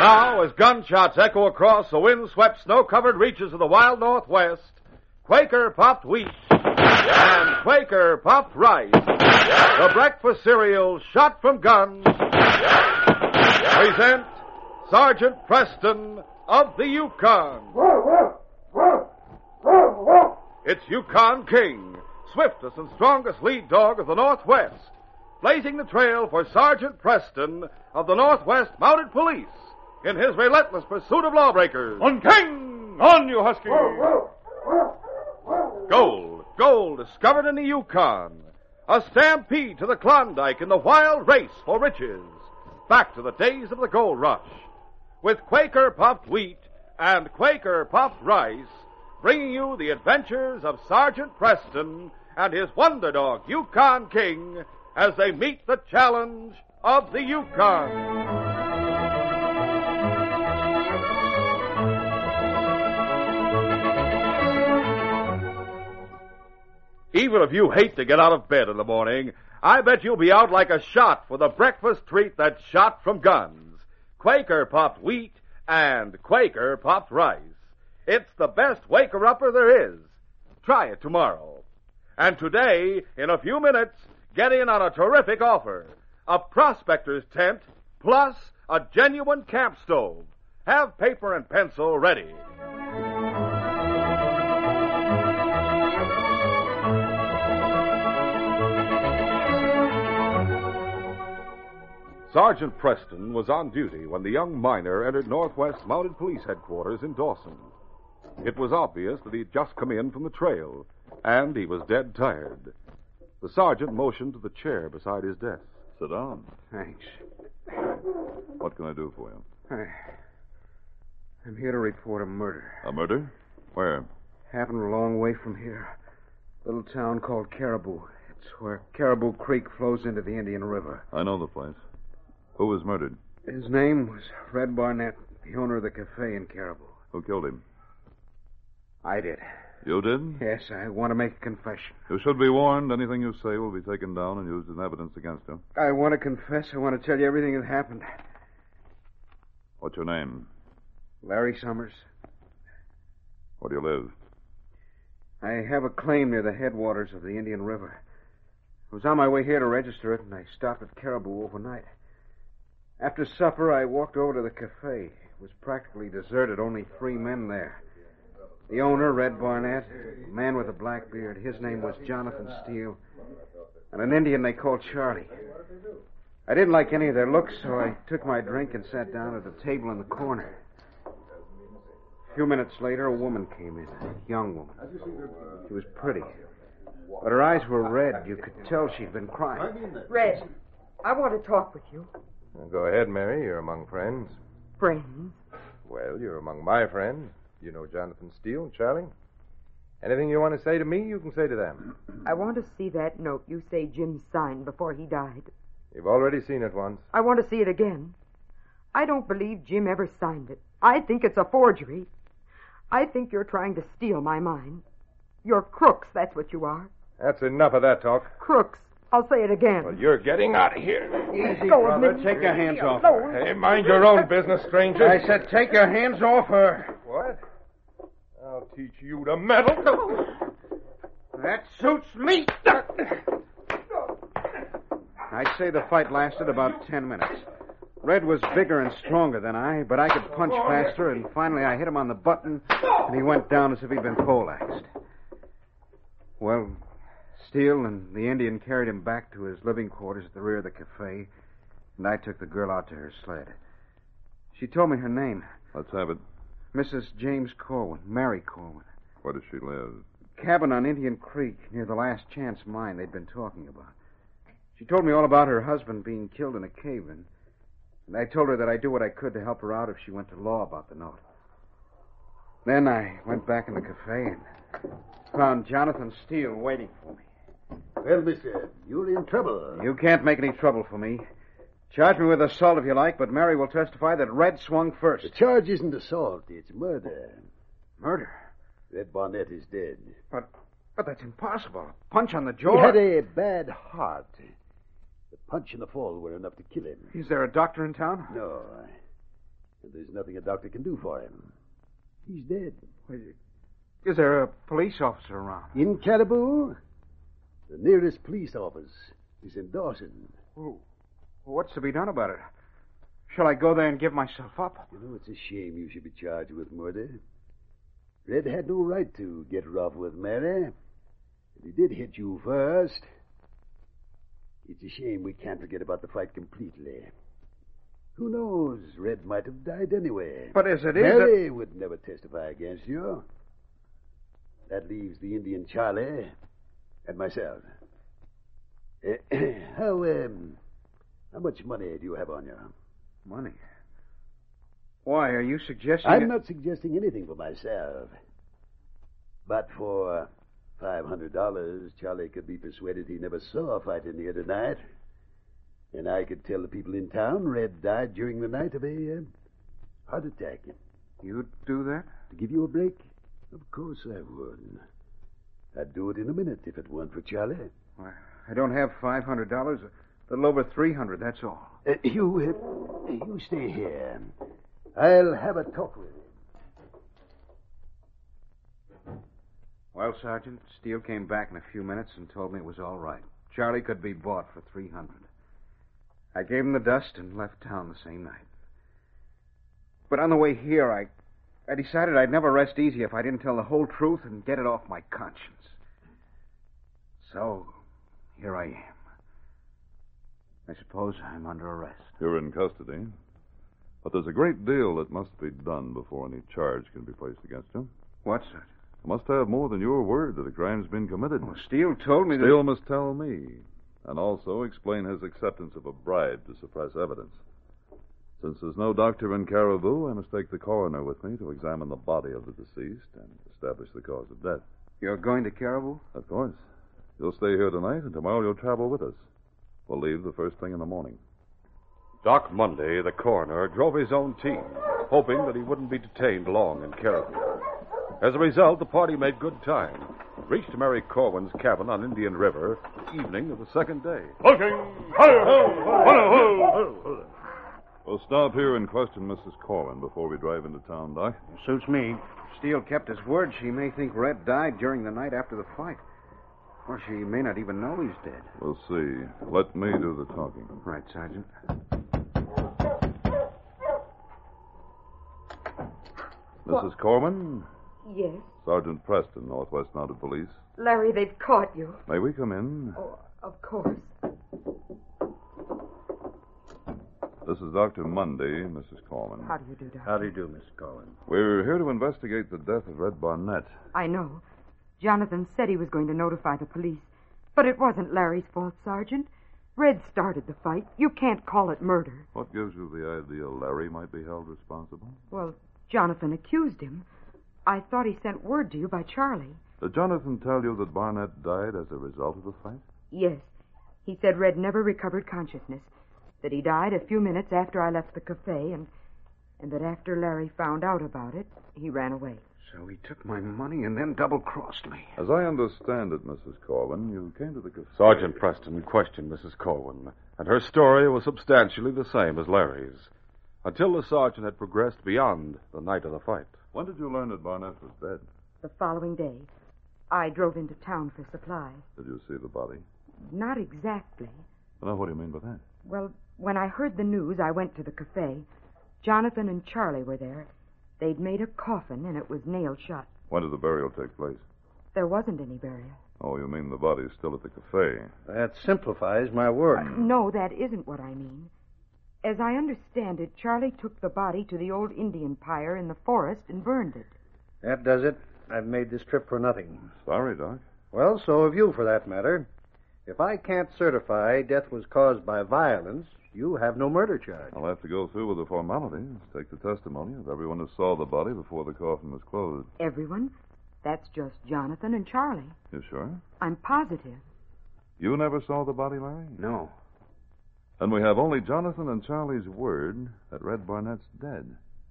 Now, as gunshots echo across the wind-swept, snow-covered reaches of the wild Northwest, Quaker Puffed Wheat and Quaker Puffed Rice, the breakfast cereal shot from guns, present Sergeant Preston of the Yukon. It's Yukon King, swiftest and strongest lead dog of the Northwest, blazing the trail for Sergeant Preston of the Northwest Mounted Police in his relentless pursuit of lawbreakers. On King! On, you husky! Gold discovered in the Yukon. A stampede to the Klondike in the wild race for riches. Back to the days of the gold rush. With Quaker Puffed Wheat and Quaker Puffed Rice, bringing you the adventures of Sergeant Preston and his wonder dog, Yukon King, as they meet the challenge of the Yukon. Even if you hate to get out of bed in the morning, I bet you'll be out like a shot for the breakfast treat that's shot from guns. Quaker Puffed Wheat and Quaker Puffed Rice. It's the best waker-upper there is. Try it tomorrow. And today, in a few minutes, get in on a terrific offer. A prospector's tent plus a genuine camp stove. Have paper and pencil ready. Sergeant Preston was on duty when the young miner entered Northwest Mounted Police Headquarters in Dawson. It was obvious that he'd just come in from the trail, and he was dead tired. The sergeant motioned to the chair beside his desk. Sit down. Thanks. What can I do for you? I'm here to report a murder. A murder? Where? Happened a long way from here. A little town called Caribou. It's where Caribou Creek flows into the Indian River. I know the place. Who was murdered? His name was Red Barnett, the owner of the cafe in Caribou. Who killed him? I did. You did? Yes, I want to make a confession. You should be warned. Anything you say will be taken down and used as evidence against you. I want to confess. I want to tell you everything that happened. What's your name? Larry Summers. Where do you live? I have a claim near the headwaters of the Indian River. I was on my way here to register it, and I stopped at Caribou overnight. After supper, I walked over to the cafe. It was practically deserted, only 3 men there. The owner, Red Barnett, a man with a black beard. His name was Jonathan Steele, and an Indian they called Charlie. I didn't like any of their looks, so I took my drink and sat down at a table in the corner. A few minutes later, a woman came in, a young woman. She was pretty, but her eyes were red. You could tell she'd been crying. Red, I want to talk with you. Well, go ahead, Mary. You're among friends. Friends? Well, you're among my friends. You know Jonathan Steele and Charlie. Anything you want to say to me, you can say to them. I want to see that note you say Jim signed before he died. You've already seen it once. I want to see it again. I don't believe Jim ever signed it. I think it's a forgery. I think you're trying to steal my mind. You're crooks, that's what you are. That's enough of that talk. Crooks. I'll say it again. Well, you're getting out of here. Easy, Go, brother. Nick. Take your hands off her. Hey, mind your own business, stranger. I said take your hands off her. What? I'll teach you to meddle. That suits me. I'd say the fight lasted about 10 minutes. Red was bigger and stronger than I, but I could punch faster, and finally I hit him on the button, and he went down as if he'd been poleaxed. Well, Steele and the Indian carried him back to his living quarters at the rear of the cafe, and I took the girl out to her sled. She told me her name. Let's have it. Mrs. James Corwin, Mary Corwin. Where does she live? Cabin on Indian Creek, near the Last Chance mine they'd been talking about. She told me all about her husband being killed in a cave-in, and I told her that I'd do what I could to help her out if she went to law about the note. Then I went back in the cafe and found Jonathan Steele waiting for me. Well, mister, you're in trouble. You can't make any trouble for me. Charge me with assault if you like, but Mary will testify that Red swung first. The charge isn't assault, it's murder. Murder? Red Barnett is dead. But that's impossible. A punch on the He jaw. had a bad heart. The punch and the fall were enough to kill him. Is there a doctor in town? No. And there's nothing a doctor can do for him. He's dead. Is there a police officer around? In Caribou, the nearest police office is in Dawson. Oh, what's to be done about it? Shall I go there and give myself up? You know, it's a shame you should be charged with murder. Red had no right to get rough with Mary. But he did hit you first. It's a shame we can't forget about the fight completely. Who knows? Red might have died anyway. But as it is... Mary would never testify against you. That leaves the Indian Charlie and myself. How much money do you have on you? Money? Why, are you suggesting... I'm not suggesting anything for myself. But for $500, Charlie could be persuaded he never saw a fight in here tonight. And I could tell the people in town Red died during the night of a heart attack. You'd do that? To give you a break? Of course I would. I'd do it in a minute if it weren't for Charlie. Why, I don't have $500. A little over $300, that's all. You stay here. I'll have a talk with him. Well, Sergeant, Steele came back in a few minutes and told me it was all right. Charlie could be bought for $300. I gave him the dust and left town the same night. But on the way here, I decided I'd never rest easy if I didn't tell the whole truth and get it off my conscience. So, here I am. I suppose I'm under arrest. You're in custody. But there's a great deal that must be done before any charge can be placed against you. What, Sergeant? You must have more than your word that a crime's been committed. Well, Steele told me that... Steele must tell me, and also explain his acceptance of a bribe to suppress evidence. Since there's no doctor in Caribou, I must take the coroner with me to examine the body of the deceased and establish the cause of death. You're going to Caribou? Of course. You'll stay here tonight, and tomorrow you'll travel with us. We'll leave the first thing in the morning. Doc Monday, the coroner, drove his own team, hoping that he wouldn't be detained long in Caribou. As a result, the party made good time. Reached Mary Corwin's cabin on Indian River the evening of the second day. We'll stop here and question Mrs. Corwin before we drive into town, Doc. Suits me. If Steele kept his word, she may think Red died during the night after the fight. Or she may not even know he's dead. We'll see. Let me do the talking. Right, Sergeant. Mrs. Corwin? Yes. Sergeant Preston, Northwest Mounted Police. Larry, they've caught you. May we come in? Oh, of course. This is Dr. Monday, Mrs. Corwin. How do you do, Doctor? How do you do, Miss Corwin? We're here to investigate the death of Red Barnett. I know. Jonathan said he was going to notify the police. But it wasn't Larry's fault, Sergeant. Red started the fight. You can't call it murder. What gives you the idea Larry might be held responsible? Well, Jonathan accused him. I thought he sent word to you by Charlie. Did Jonathan tell you that Barnett died as a result of the fight? Yes. He said Red never recovered consciousness, that he died a few minutes after I left the cafe, and that after Larry found out about it, he ran away. So he took my money and then double-crossed me. As I understand it, Mrs. Corwin, you came to the cafe... Sergeant Preston questioned Mrs. Corwin, and her story was substantially the same as Larry's, until the sergeant had progressed beyond the night of the fight. When did you learn that Barnett was dead? The following day, I drove into town for supplies. Did you see the body? Not exactly. Now, what do you mean by that? Well, when I heard the news, I went to the cafe. Jonathan and Charlie were there. They'd made a coffin, and it was nailed shut. When did the burial take place? There wasn't any burial. Oh, you mean the body's still at the cafe? That simplifies my work. No, that isn't what I mean. As I understand it, Charlie took the body to the old Indian pyre in the forest and burned it. That does it. I've made this trip for nothing. Sorry, Doc. Well, so have you, for that matter. If I can't certify death was caused by violence, you have no murder charge. I'll have to go through with the formalities, take the testimony of everyone who saw the body before the coffin was closed. Everyone? That's just Jonathan and Charlie. You sure? I'm positive. You never saw the body, Larry? No. And we have only Jonathan and Charlie's word that Red Barnett's dead.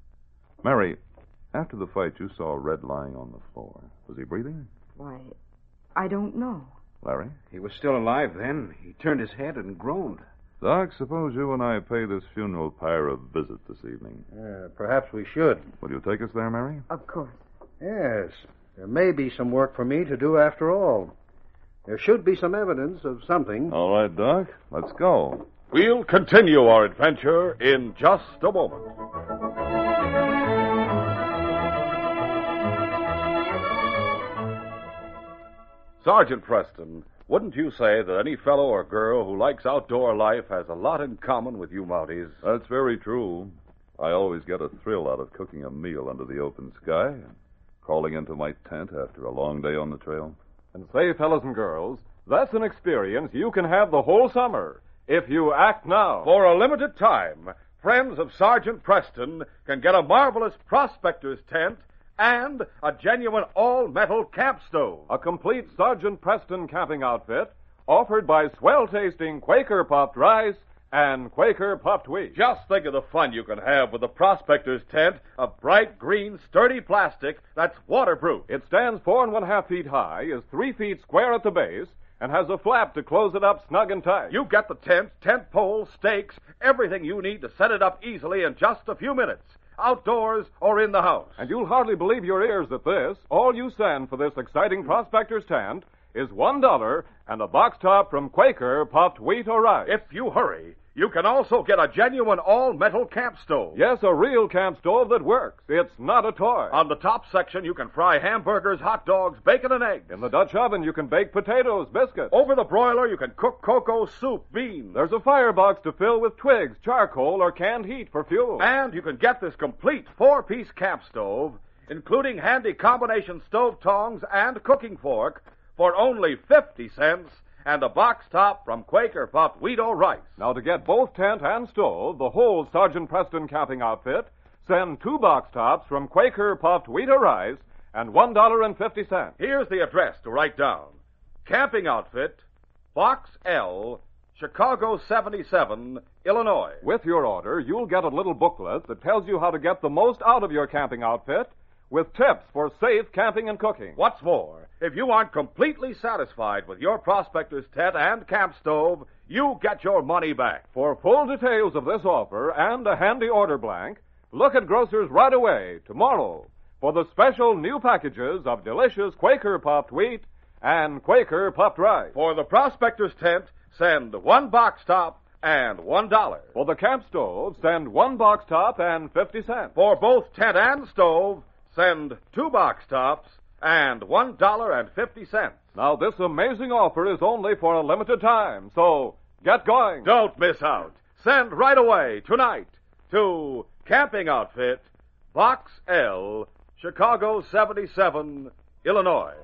Mary, after the fight, you saw Red lying on the floor. Was he breathing? Why, I don't know. Larry? He was still alive then. He turned his head and groaned. Doc, suppose you and I pay this funeral pyre a visit this evening. Perhaps we should. Will you take us there, Mary? Of course. Yes. There may be some work for me to do after all. There should be some evidence of something. All right, Doc. Let's go. We'll continue our adventure in just a moment. Sergeant Preston, wouldn't you say that any fellow or girl who likes outdoor life has a lot in common with you Mounties? That's very true. I always get a thrill out of cooking a meal under the open sky and crawling into my tent after a long day on the trail. And say, fellas and girls, that's an experience you can have the whole summer if you act now. For a limited time, friends of Sergeant Preston can get a marvelous prospector's tent and a genuine all-metal camp stove. A complete Sergeant Preston camping outfit offered by swell-tasting Quaker puffed rice and Quaker puffed wheat. Just think of the fun you can have with the prospector's tent of bright green, sturdy plastic that's waterproof. It stands 4.5 feet high, is 3 feet square at the base, and has a flap to close it up snug and tight. You get the tent, tent poles, stakes, everything you need to set it up easily in just a few minutes, outdoors or in the house. And you'll hardly believe your ears at this. All you send for this exciting prospector's tent is $1 and a box top from Quaker puffed wheat or rice. If you hurry, you can also get a genuine all-metal camp stove. Yes, a real camp stove that works. It's not a toy. On the top section, you can fry hamburgers, hot dogs, bacon, and eggs. In the Dutch oven, you can bake potatoes, biscuits. Over the broiler, you can cook cocoa, soup, beans. There's a firebox to fill with twigs, charcoal, or canned heat for fuel. And you can get this complete 4-piece camp stove, including handy combination stove tongs and cooking fork, for only 50 cents, and a box top from Quaker puffed wheat or rice. Now, to get both tent and stove, the whole Sergeant Preston camping outfit, send 2 box tops from Quaker puffed wheat or rice and $1.50. Here's the address to write down. Camping Outfit, Box L, Chicago 77, Illinois. With your order, you'll get a little booklet that tells you how to get the most out of your camping outfit with tips for safe camping and cooking. What's more, if you aren't completely satisfied with your prospector's tent and camp stove, you get your money back. For full details of this offer and a handy order blank, look at Grocers right away, tomorrow, for the special new packages of delicious Quaker puffed wheat and Quaker puffed rice. For the prospector's tent, send 1 box top and $1. For the camp stove, send 1 box top and 50 cents. For both tent and stove, send 2 box tops and $1.50. Now, this amazing offer is only for a limited time, so get going. Don't miss out. Send right away, tonight, to Camping Outfit, Box L, Chicago 77, Illinois.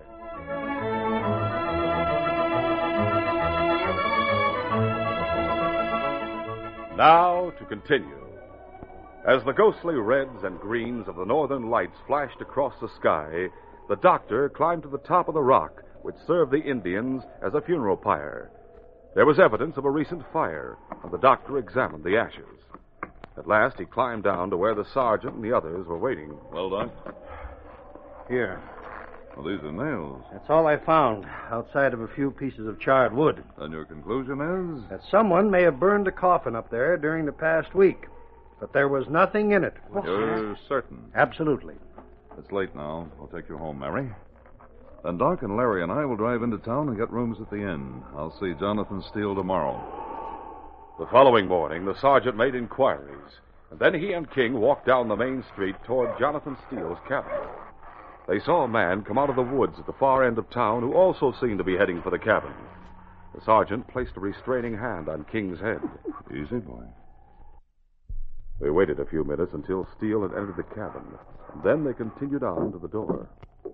Now to continue. As the ghostly reds and greens of the northern lights flashed across the sky, the doctor climbed to the top of the rock which served the Indians as a funeral pyre. There was evidence of a recent fire, and the doctor examined the ashes. At last, he climbed down to where the sergeant and the others were waiting. Well, Doc? Here. Well, these are nails. That's all I found, outside of a few pieces of charred wood. And your conclusion is? That someone may have burned a coffin up there during the past week. But there was nothing in it. You're certain? Absolutely. It's late now. I'll take you home, Mary. Then Doc and Larry and I will drive into town and get rooms at the inn. I'll see Jonathan Steele tomorrow. The following morning, the sergeant made inquiries, and then he and King walked down the main street toward Jonathan Steele's cabin. They saw a man come out of the woods at the far end of town who also seemed to be heading for the cabin. The sergeant placed a restraining hand on King's head. Easy, boy. They waited a few minutes until Steele had entered the cabin, and then they continued on to the door.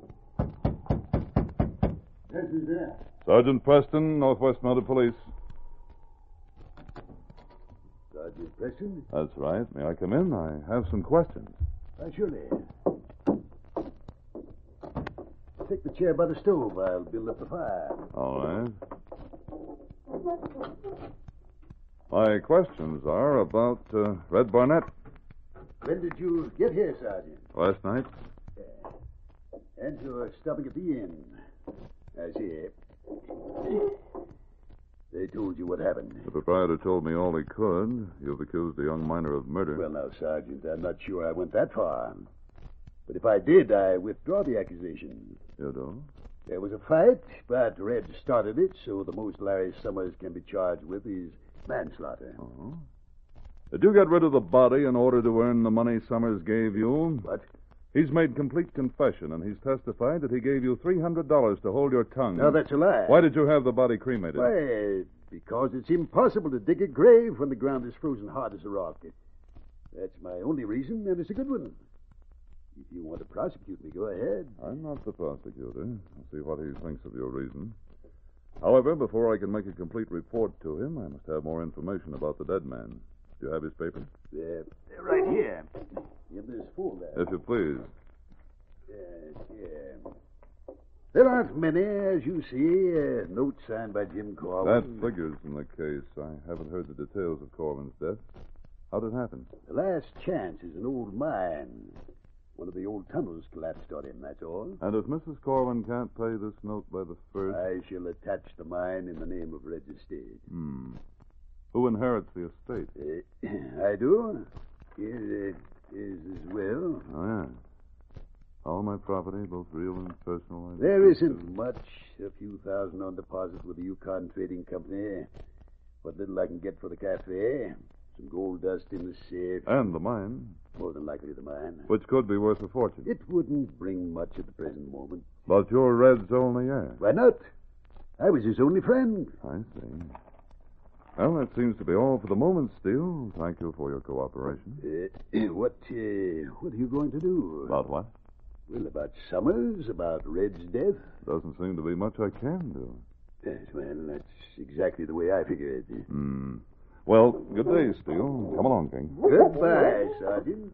Sergeant Preston, Northwest Mounted Police. Sergeant Preston? That's right. May I come in? I have some questions. Surely. Take the chair by the stove. I'll build up the fire. All right. My questions are about Red Barnett. When did you get here, Sergeant? Last night. And you're stopping at the inn. I see. They told you what happened. The proprietor told me all he could. You've accused a young miner of murder. Well, now, Sergeant, I'm not sure I went that far. But if I did, I withdraw the accusation. You do? There was a fight, but Red started it, so the most Larry Summers can be charged with is manslaughter. Oh. Did you get rid of the body in order to earn the money Summers gave you? What? He's made complete confession, and he's testified that he gave you $300 to hold your tongue. No, that's a lie. Why did you have the body cremated? Why, because it's impossible to dig a grave when the ground is frozen hard as a rock. That's my only reason, and it's a good one. If you want to prosecute me, go ahead. I'm not the prosecutor. I'll see what he thinks of your reason. However, before I can make a complete report to him, I must have more information about the dead man. Do you have his papers? Right here. In this folder. If you please. Yeah. There aren't many, as you see. Note signed by Jim Corwin. That figures in the case. I haven't heard the details of Corwin's death. How did it happen? The last chance is an old mine. One of the old tunnels collapsed on him, that's all. And if Mrs. Corwin can't pay this note by the 1st... I shall attach the mine in the name of Red Estate. Who inherits the estate? I do. Here is as well. Oh, yeah. All my property, both real and personal. There isn't much. A few thousand on deposit with the Yukon Trading Company. What little I can get for the cafe. Some gold dust in the safe. And the mine. More than likely the mine. Which could be worth a fortune. It wouldn't bring much at the present moment. But you're Red's only heir. Why not? I was his only friend. I see. Well, that seems to be all for the moment, Steele. Thank you for your cooperation. What are you going to do? About what? Well, about Summers, about Red's death. Doesn't seem to be much I can do. Yes, well, that's exactly the way I figure it. Well, good day, Steele. Come along, King. Goodbye, Sergeant.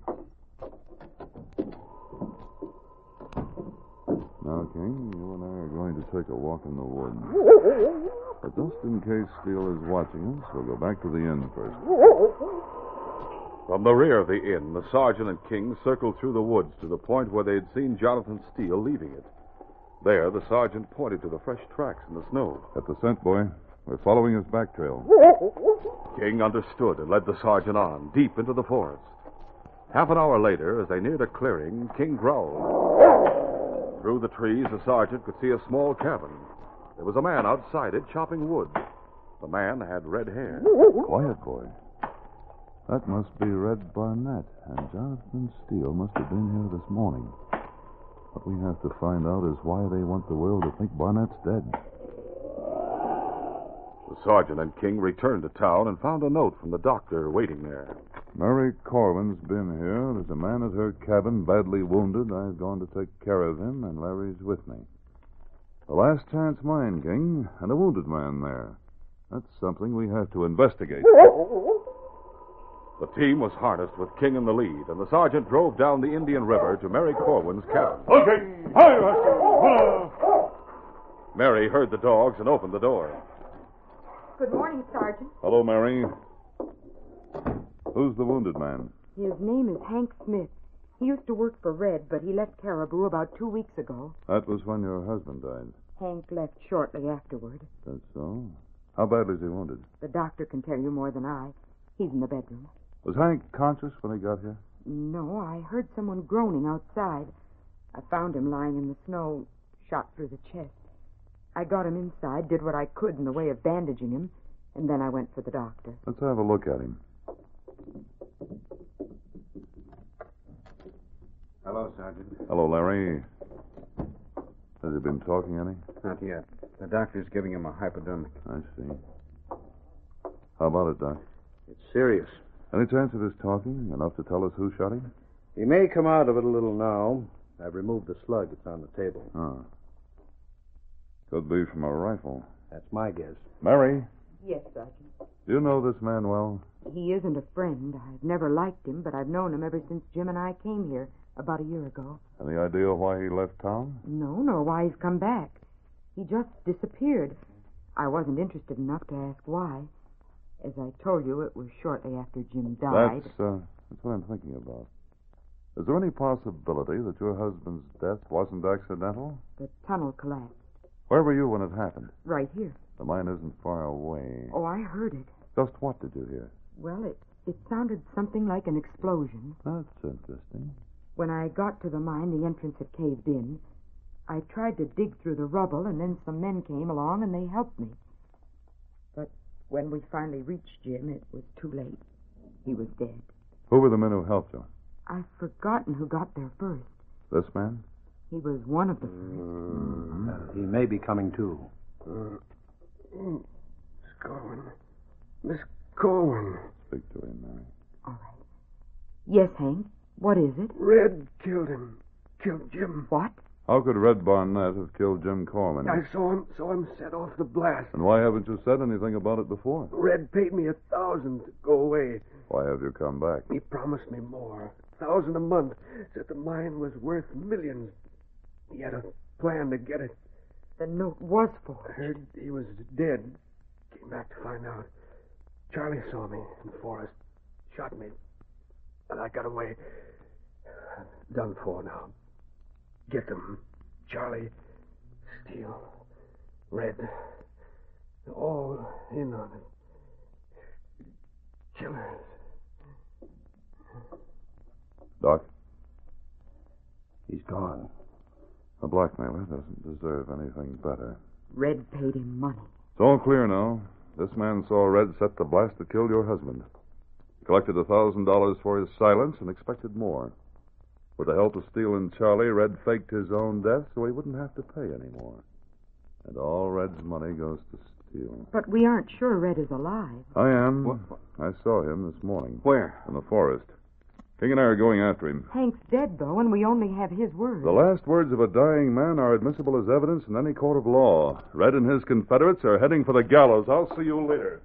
Now, King, you and I are going to take a walk in the woods. But just in case Steele is watching us, we'll go back to the inn first. From the rear of the inn, the sergeant and King circled through the woods to the point where they had seen Jonathan Steele leaving it. There, the sergeant pointed to the fresh tracks in the snow. At the scent, boy. We're following his back trail. King understood and led the sergeant on, deep into the forest. Half an hour later, as they neared a clearing, King growled. Through the trees, the sergeant could see a small cabin. There was a man outside it chopping wood. The man had red hair. Quiet, boy. That must be Red Barnett, and Jonathan Steele must have been here this morning. What we have to find out is why they want the world to think Barnett's dead. The sergeant and King returned to town and found a note from the doctor waiting there. Mary Corwin's been here. There's a man at her cabin badly wounded. I've gone to take care of him, and Larry's with me. The last chance mine, King, and a wounded man there. That's something we have to investigate. The team was harnessed with King in the lead, and the sergeant drove down the Indian River to Mary Corwin's cabin. Mary heard the dogs and opened the door. Good morning, Sergeant. Hello, Mary. Who's the wounded man? His name is Hank Smith. He used to work for Red, but he left Caribou about 2 weeks ago. That was when your husband died. Hank left shortly afterward. That's so? How badly is he wounded? The doctor can tell you more than I. He's in the bedroom. Was Hank conscious when he got here? No, I heard someone groaning outside. I found him lying in the snow, shot through the chest. I got him inside, did what I could in the way of bandaging him, and then I went for the doctor. Let's have a look at him. Hello, Sergeant. Hello, Larry. Has he been talking any? Not yet. The doctor's giving him a hypodermic. I see. How about it, Doc? It's serious. Any chance of his talking? Enough to tell us who shot him? He may come out of it a little now. I've removed the slug. It's on the table. Oh. Could be from a rifle. That's my guess. Mary, Yes, Sergeant. do you know this man well? He isn't a friend. I've never liked him, but I've known him ever since Jim and I came here about a year ago. Any idea why he left town? No, nor why he's come back. He just disappeared. I wasn't interested enough to ask why. As I told you, it was shortly after Jim died. That's what I'm thinking about. Is there any possibility that your husband's death wasn't accidental? The tunnel collapsed. Where were you when it happened? Right here. The mine isn't far away. Oh, I heard it. Just what did you hear? Well, it sounded something like an explosion. That's interesting. When I got to the mine, the entrance had caved in. I tried to dig through the rubble, and then some men came along, and they helped me. But when we finally reached Jim, it was too late. He was dead. Who were the men who helped you? I've forgotten who got there first. This man? He was one of the first. He may be coming, too. Miss Corwin. Miss Corwin. Speak to him, Mary. All right. Yes, Hank. What is it? Red killed him. Killed Jim. What? How could Red Barnett have killed Jim Corman? I saw him set off the blast. And why haven't you said anything about it before? Red paid me $1,000 to go away. Why have you come back? He promised me more. $1,000 a month. Said the mine was worth millions. He had a plan to get it. The note was I forged. heard he was dead. Came back to find out. Charlie saw me in the forest. Shot me. And I got away. Done for now. Get them. Charlie, Steele, Red. All in on it. Killers. Doc, He's gone. a blackmailer doesn't deserve anything better. Red paid him money. It's all clear now. This man saw Red set the blast that killed your husband. He collected $1,000 for his silence and expected more. With the help of Steele and Charlie, Red faked his own death so he wouldn't have to pay anymore. And all Red's money goes to Steele. But we aren't sure Red is alive. I am. What? I saw him this morning. Where? In the forest. King and I are going after him. Hank's dead, though, and we only have his word. The last words of a dying man are admissible as evidence in any court of law. Red and his Confederates are heading for the gallows. I'll see you later.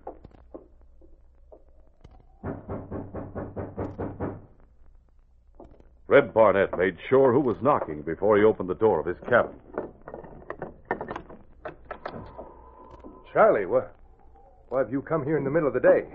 Red Barnett made sure who was knocking before he opened the door of his cabin. Charlie, why have you come here in the middle of the day?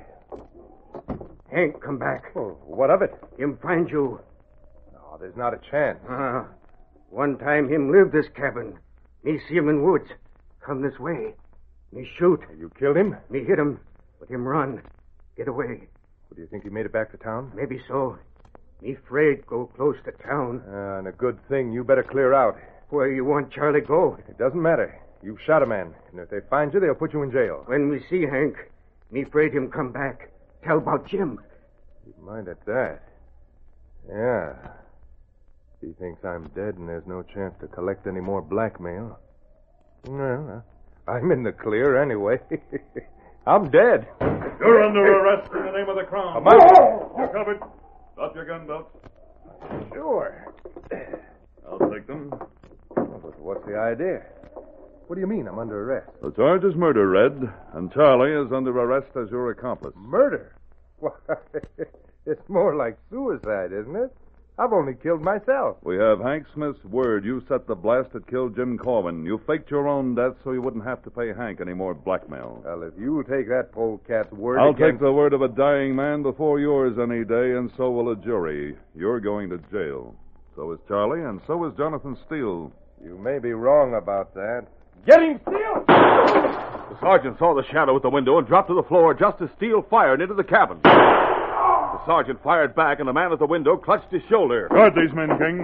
Hank, come back. Oh, what of it? Him find you. No, there's not a chance. One time him live this cabin. Me see him in woods. Come this way. Me shoot. You killed him? Me hit him. But him run. Get away. Well, do you think he made it back to town? Maybe so. Me afraid go close to town. And a good thing. You better clear out. Where you want Charlie go? It doesn't matter. You've shot a man. And if they find you, they'll put you in jail. When we see Hank, me afraid him come back. Tell about Jim. Keep mind at that. Yeah. He thinks I'm dead and there's no chance to collect any more blackmail. Well, I'm in the clear anyway. I'm dead. You're under arrest in the name of the Crown. You're covered. Drop your gun belts. Sure. I'll take them. But what's the idea? What do you mean I'm under arrest? The charge is murder, Red, and Charlie is under arrest as your accomplice. Murder? Why, it's more like suicide, isn't it? I've only killed myself. We have Hank Smith's word you set the blast that killed Jim Corwin. You faked your own death so you wouldn't have to pay Hank any more blackmail. Well, if you take that polecat's word I'll against... take the word of a dying man before yours any day, and so will a jury. You're going to jail. So is Charlie, and so is Jonathan Steele. You may be wrong about that. Get him, Steele! The sergeant saw the shadow at the window and dropped to the floor just as Steele fired into the cabin. The sergeant fired back, and the man at the window clutched his shoulder. Guard these men, King.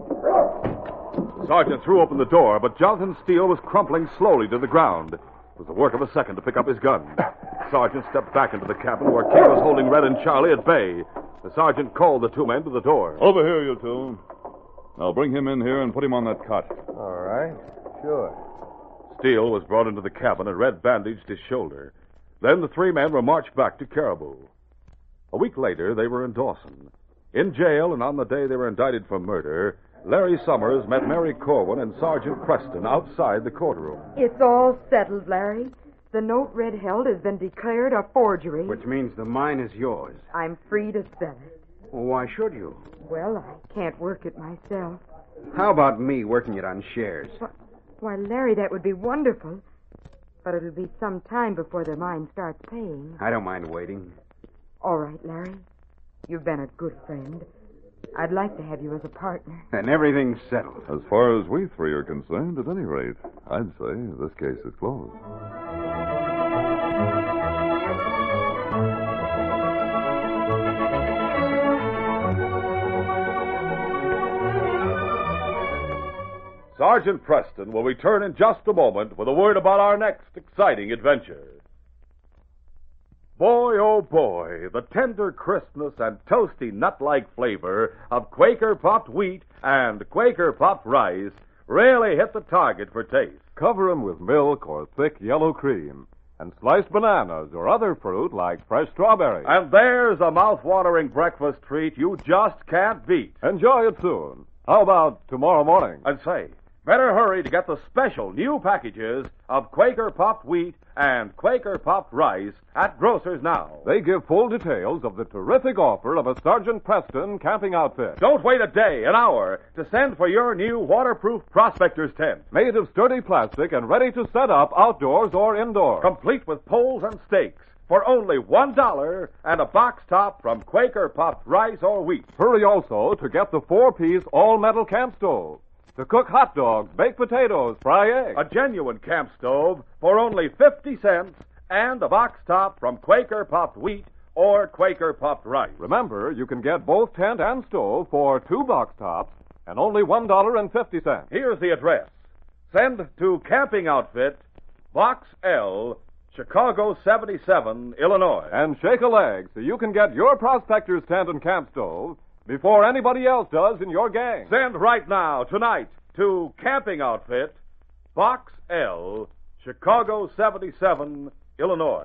The sergeant threw open the door, but Jonathan Steele was crumpling slowly to the ground. It was the work of a second to pick up his gun. The sergeant stepped back into the cabin where King was holding Red and Charlie at bay. The sergeant called the two men to the door. Over here, you two. Now bring him in here and put him on that cot. All right. Sure. Steele was brought into the cabin and Red bandaged his shoulder. Then the three men were marched back to Caribou. A week later, they were in Dawson. In jail, and on the day they were indicted for murder, Larry Summers met Mary Corwin and Sergeant Preston outside the courtroom. It's all settled, Larry. The note Red held has been declared a forgery. Which means the mine is yours. I'm free to sell it. Well, why should you? Well, I can't work it myself. How about me working it on shares? Why, Larry, that would be wonderful. But it'll be some time before the mine starts paying. I don't mind waiting. All right, Larry. You've been a good friend. I'd like to have you as a partner. And everything's settled. As far as we three are concerned, at any rate, I'd say this case is closed. Sergeant Preston will return in just a moment with a word about our next exciting adventure. Boy, oh boy, the tender crispness and toasty nut-like flavor of Quaker popped wheat and Quaker popped rice really hit the target for taste. Cover 'em with milk or thick yellow cream, and sliced bananas or other fruit like fresh strawberries. And there's a mouth-watering breakfast treat you just can't beat. Enjoy it soon. How about tomorrow morning? And say, better hurry to get the special new packages of Quaker popped wheat and Quaker popped rice at grocers now. They give full details of the terrific offer of a Sergeant Preston camping outfit. Don't wait a day, an hour, to send for your new waterproof prospector's tent. Made of sturdy plastic and ready to set up outdoors or indoors. Complete with poles and stakes for only $1 and a box top from Quaker popped rice or wheat. Hurry also to get the 4-piece all-metal camp stove to cook hot dogs, bake potatoes, fry eggs. A genuine camp stove for only 50 cents and a box top from Quaker popped wheat or Quaker popped rice. Remember, you can get both tent and stove for 2 box tops and only $1.50. Here's the address. Send to Camping Outfit, Box L, Chicago 77, Illinois. And shake a leg so you can get your prospector's tent and camp stove before anybody else does in your gang. Send right now, tonight, to Camping Outfit, Box L, Chicago 77, Illinois.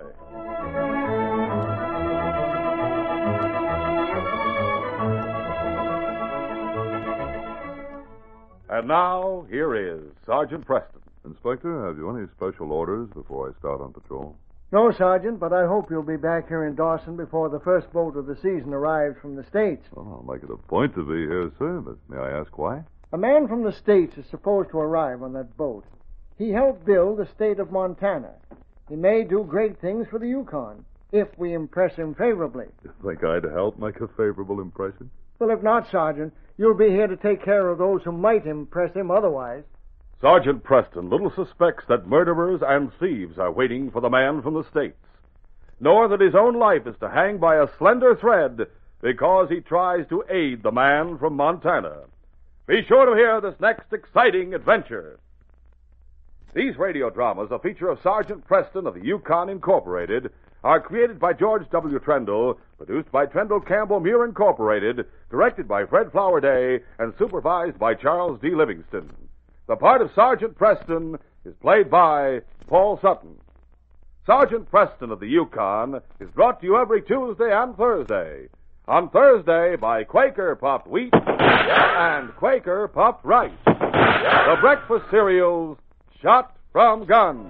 And now, here is Sergeant Preston. Inspector, have you any special orders before I start on patrol? No, Sergeant, but I hope you'll be back here in Dawson before the first boat of the season arrives from the States. Well, I'll make it a point to be here, sir, but may I ask why? A man from the States is supposed to arrive on that boat. He helped build the state of Montana. He may do great things for the Yukon, if we impress him favorably. You think I'd help make a favorable impression? Well, if not, Sergeant, you'll be here to take care of those who might impress him otherwise. Sergeant Preston little suspects that murderers and thieves are waiting for the man from the States, nor that his own life is to hang by a slender thread because he tries to aid the man from Montana. Be sure to hear this next exciting adventure. These radio dramas, a feature of Sergeant Preston of the Yukon Incorporated, are created by George W. Trendle, produced by Trendle Campbell Muir Incorporated, directed by Fred Flowerday, and supervised by Charles D. Livingston. The part of Sergeant Preston is played by Paul Sutton. Sergeant Preston of the Yukon is brought to you every Tuesday and Thursday. On Thursday by Quaker popped wheat and Quaker popped rice. The breakfast cereals shot from guns.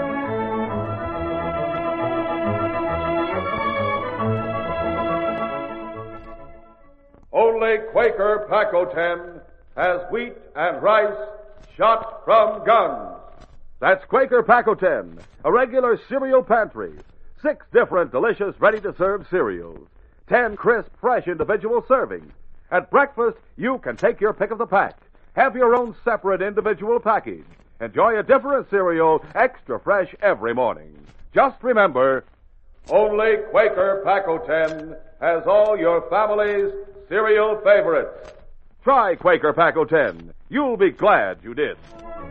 Only Quaker Pac-O-10 has wheat and rice shot from guns. That's Quaker Pac-O-10, a regular cereal pantry. 6 different delicious, ready-to-serve cereals. 10 crisp, fresh individual servings. At breakfast, you can take your pick of the pack. Have your own separate individual package. Enjoy a different cereal, extra fresh every morning. Just remember, only Quaker Pac-O-10 has all your family's cereal favorites. Try Quaker Pac-O-10. You'll be glad you did.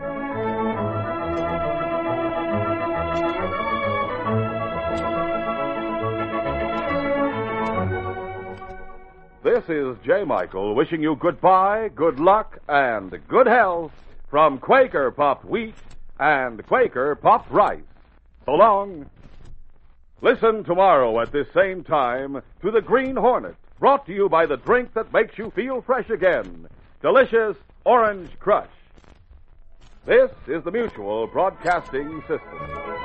This is J. Michael wishing you goodbye, good luck, and good health from Quaker popped wheat and Quaker popped rice. So long. Listen tomorrow at this same time to The Green Hornet, brought to you by the drink that makes you feel fresh again, delicious Orange Crush. This is the Mutual Broadcasting System.